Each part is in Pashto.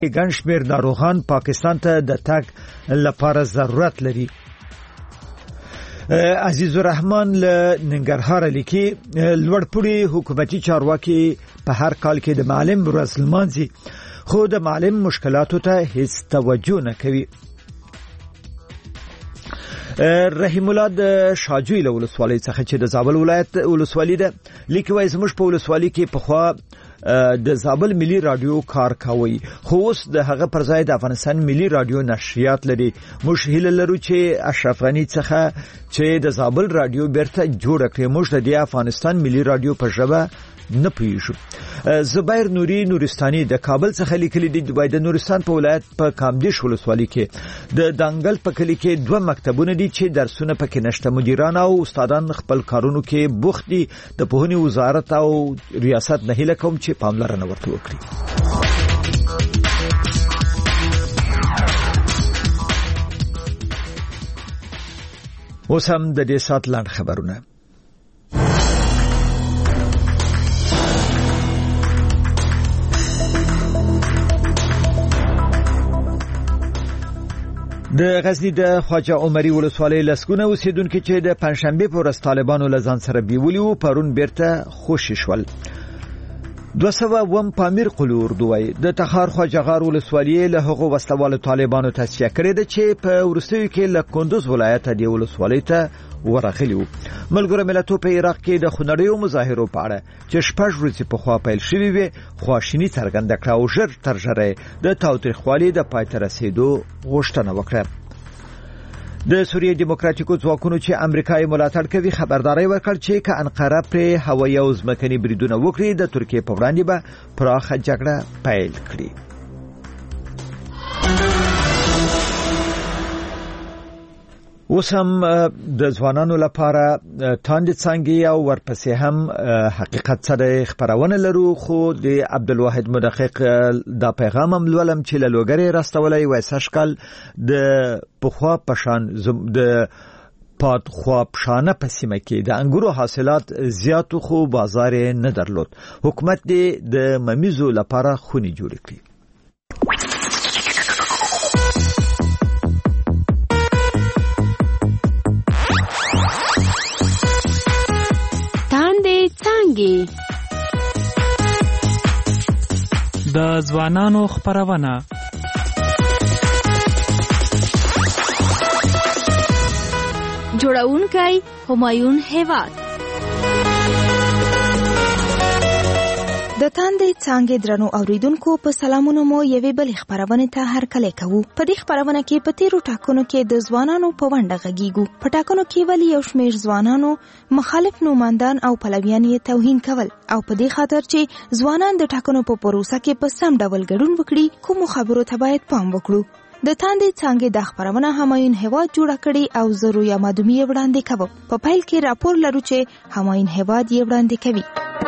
ګڼ شمېر ناروغان پاکستان ته د تګ لپاره ضرورت لري. عزیز الرحمن له ننګرهار لیکي لوړپوړي حکومتي چارواکي په هر کال کې د معلم ورځ لمانځي خو د معلم مشکلاتو ته هیڅ توجه نه کوي. رحیم الله د شاجوی له ولسوالۍ څخه چې د زابل ولایت ولسوالۍ ده لیکي وایي زموږ په ولسوالۍ کې پخوا د زابل ملي رادیو کار کوي خو اوس د هغه پر ځای د افغانستان ملي رادیو نشریات لري. موږ هیله لرو چې اشرف غنی څخه چې د زابل رادیو بیرته جوړ کړي. موږ د افغانستان ملي رادیو په ژبه نه پوهیږو. زبیر نوري نورستاني د کابل څخه لیکلي دي د نورستان په ولایت په کامدیش ولسوالۍ کې د دانګل په کلی کې 2 مکتبونه دي چې درسونه پکې نشته. مدیران او استادان خپل کارونو کې بوخت دي. د پوهنې وزارت او ریاست نه هیله کوم چې پاملرنه ورته وکړي. اوس هم د دې سات لاند خبرونه. د غزنی د خواجه عمري ولسوالۍ لسګونه اوسیدونکو چې د پنځشنبه په ورځ طالبانو له ځان سره بیولي وو پرون بیرته خوشی شول. 200 پامیر قلو اردوی د تخار خواجه غار ولسوالۍ له هغو وسلوالو طالبانو تصفیه کړې ده چې په ورستیو کې له کندوز ولایت دی ولسوالۍ ته ورغلی وو. ملګرو ملتونو په عراق کې د خونړیو مظاهرو په اړه چې 6 ورځې په خوا پیل شوې وي خواشینی څرګنده کړه او ژر تر ژره د تاوتریخوالي د پای ته رسیدو غوښتنه وکړه. د سوریې دیموکراتیکو ځواکونو چې امریکای ملاتړ کوي خبرداري ورکړ چې که انقره پر هوایي او ځمکني بریدونه وکړي د ترکیې په وړاندې به پراخه جګړه پیل کړي. اوس هم د ځوانانو لپاره تاند څنګه او ورپسې هم حقیقت سره خبرونه لرو خو د عبدالواحد مدقق دا پیغام هم لولم چې له لوګری راستولای وای سشکل د پخوا پشان د پات خواب شانه پسیمه کې د انګورو حاصلات زیاتو خو بازار نه درلود. حکومت د ممیزو لپاره خونی جوړ کړی. د ځوانانو خبرونه جوړونکی همایون هیواد د تاندې څنګه درنو اوریدونکو په سلامونو مو یوې بلې خبرونه ته هرکلی کوو. په دې خبرونه کې په تیرو ټاکنو کې د ځوانانو په ونډه غږیږو. په ټاکنو کې ولی یو شمېر ځوانانو مخالف نوماندان او پلویان یې توهین کول او په دې خاطر چې ځوانان د ټاکنو په پروسه کې په سم ډول ګډون وکړي کوم خبرو ته باید پام وکړو. د تاندې څنګه د خبرونه همایون هیواد جوړ کړي او زرو یا مادومی وړاندې کوي. په پیل کې راپور لرو چې همایون هیواد یې وړاندې کوي.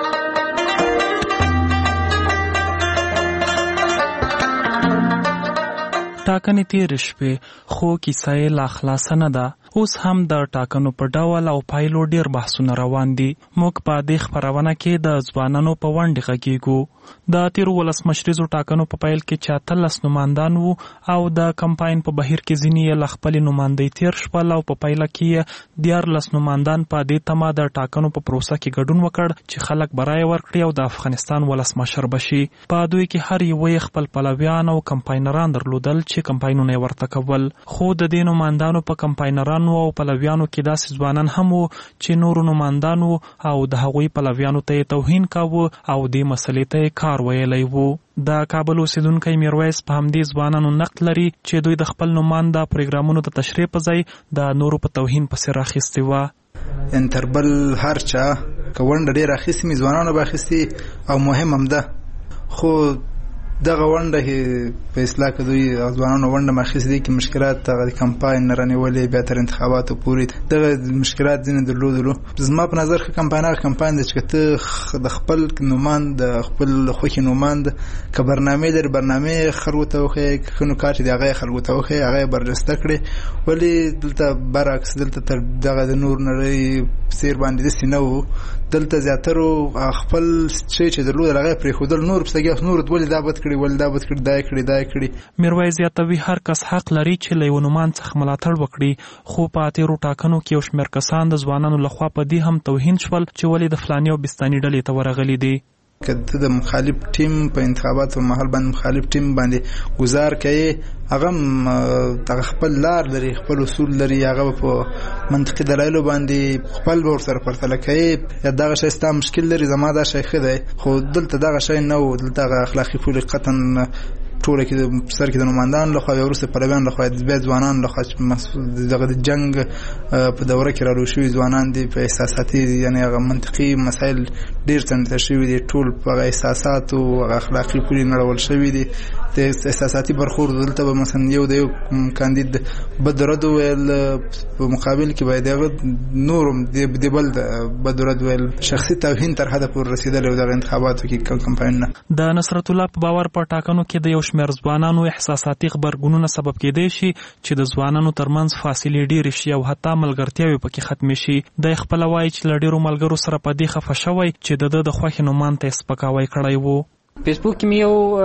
ټاکنې تیر شپې خو کیسه لا خلاص نه ده. اوس هم د ټاکنو په ډول او پایلو ډیر بحثونه روان دي. موږ په دې خبرونه کې د ځوانانو په وړاندې غږیږو. د تیر ولسمشریزو ټاکنو په پیل کې 43 نوماندان وو او د کمپاین په بهیر کې ځینې خپل نوماندۍ تیر شول او په پایله کې 14 نوماندان په دې تمه د ټاکنو په پروسه کې ګډون وکړ چې خلک برای ورکړي او د افغانستان ولسمشر بشي. په دوی کې هر یو خپل پلویان او کمپاینران درلودل چې کمپاینونه ورته کول. خو د دې نوماندانو په کمپاینرانو او پلویانو کې داسې ځوانان هم وو چې نورو نوماندانو او د هغوی پلویانو ته توهین کاوه او دې مسلې ته کار ویلی وو. د کابل اوسیدونکی میرویس په همدې ځوانانو نقد لري چې دوی د خپل نومانده پروګرامونو د تشریح په ځای د نورو په توهین پسې راخیستي وه. انتربل هر چا کونډه ډېر اخیستې مې ځوانانو به اخیستې او مهم هم ده خو دغه ونډه په اصلاح کې دوی ځوانانو ونډه مخکې دي کې مشکلات د کمپاین نه رانیولې بیا تر انتخاباتو پورې دغه مشکلات ځینې درلودلو. زما په نظر ښه کمپاین هغه کمپاین دی چې ته د خپل نوماند د خپل خوښې نوماند که برنامې لري برنامې خلکو ته وښیې که نکات دي هغه یې خلکو ته وښیې هغه یې برجسته کړې. ولې دلته برعکس دلته تر دغه د نور نړۍ سیر باندې داسې نه وو. دلته زیاترو خپل شی چې درلود هغه یې پرېښودل نور پسې نور ولې دا بد کړي ول دا بد کړي دا کړي. میرویس زیاتوي هر کس حق لري چې له یو نومان څخه ملاتړ وکړي، خو په تیرو ټاکنو کې یو شمېر کسان د ځوانانو لخوا په دې هم توهین شول چې ولې د فلاني او بستاني ډلې ته ورغلي دي. که د مخالف ټیم په انتخاباتو محل باندې مخالف ټیم باندې گزار کوي، هغه خپل لار لري، خپل اصول لري، هغه په منطقي دلایلو باندې خپل ورسره پرتله کوي. یا دغه شی ستا مشکل لري، زما دا شی ښه دی، خو دلته دغه شی نه و، دلته اخلاقي پولې قطعا ټوله کې سر کې د نوماندان لخوا یا وروسته پلویان لخوا بیا ځوانان لخوا چې دغه د جنگ په دوره کې رالو شوي ځوانان دي په احساساتي یعنی هغه منطقي مسایل ډېر څنډته شوي دي، ټول په هغه احساساتو هغه اخلاقي پولې نړول شوي دي. د احساساتي برخورد دلته به مثلا یو د یو کاندید بد رد ویل، په مقابل کې باید هغه نورم د بل بد رد ویل، شخصي توهین تر حده پورې رسېدلی و دغه انتخاباتو کې کمپاینونه. د نصرت الله په باور په ټاکنو کې د یو شمېر ځوانانو احساساتي غبرګونونه سبب کېدای شي چې د ځوانانو ترمنځ فاصلې ډېرې شي او حتی ملګرتیاوې پکې ختمې شي. دی خپله وایي چې له ډېرو ملګرو سره په دې خفه شوی چې د خوښې نومان ته یې سپکاوی کړی و. فیسبوک کې مې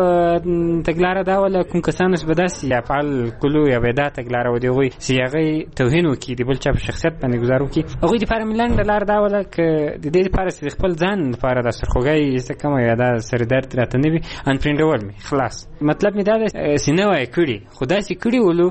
یو تګلاره دا وله، کوم کسانو چې به داسې افعال کلو یا به دا تګلاره و د هغوی چې هغوی توهین وکړي، د بل چا په شخصیت باندې ګزار وکړي، هغوی دپاره مې لنډه لار دا وله که د دې دپاره چې د خپل ځان دپاره دا سرخوږی څه کمه یا دا سردرد راته نه وي، انفرینډول مې خلاص. مطلب مې دا دی چې نه وای کړي، خو داسې کړي ولو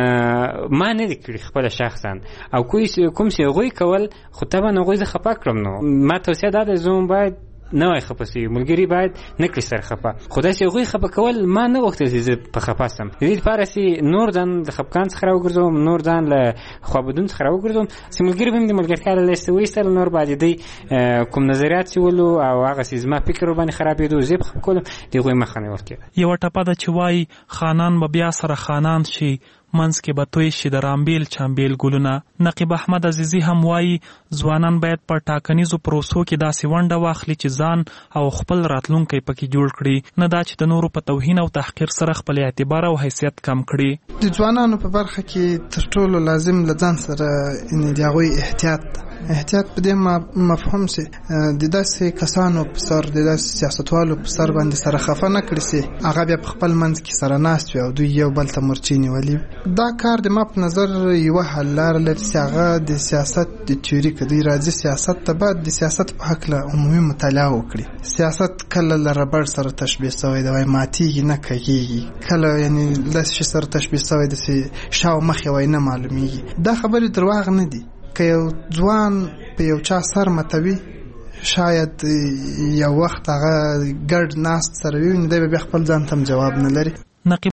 ما نه دي کړي خپله شخصا، او کوم چې هغوی کول خو طبعا هغوی زه خفه کړم. نو ما توصیه دا ده زه باید نه وای خفه سي، ملګری باید نه کړي سر خفه، خو داسې هغوی خفه کول ما نه غوښتل چې زه په خفه سم. د دې دپاره چې نور ځان د خفګان څخه راوګرځوم، نور ځان له خوابدون څخه راوګرځوم، چې ملګري به مې د ملګرتیا له لیستې وایستل، نور به د دوی کوم نظریات چې ولو او هغه چې زما فکر ورباندې خرابېدو زه یې په خفه کولم، د هغوی مخه نیول کېده. یوه ټپه ده چې وایي خانان به بیا سره خانان شي، منځ کې به توی شي د رامبیل چامبیل ګلونه. نقیب احمد عزیزي هم وایي ځوانان باید په ټاکنیزو پروسو کې داسې ونډه واخلي چې ځان او خپل راتلونکی پکې جوړ کړي، نه دا چې د نورو په توهین او تحقیر سره خپل اعتبار او حیثیت کم کړي. د ځوانانو په برخه کې تر ټولو لازم له ځان سره د هغوی احتیاط په دې مفهوم سي د داسې کسانو په سر، د داسې سیاستوالو په سر باندې سره خفه نه کړي سي، هغه بیا په خپل منځ کې سره ناست وي او دوی یو بل ته مرچي نیولي. دا کار د ما په نظر یوه حل لاره لري چې هغه د سیاست د تیوري که دوی راځي سیاست ته باید د سیاست په هکله عمومي مطالعه وکړي. سیاست کله له ربړ سره تشبیه سوی دی، وایي ماتېږي نه کږېږي، کله یعنی داسې شي سره تشبیه سوی دی چې شا او مخ یې وایي نه معلومیږي. دا خبرې درواغ نه دي. که یو ځوان په یو چا سر متوي، شاید یو وخت هغه ګډ ناست سره وي، نو دی به بیا خپل ځان ته جواب نه لري.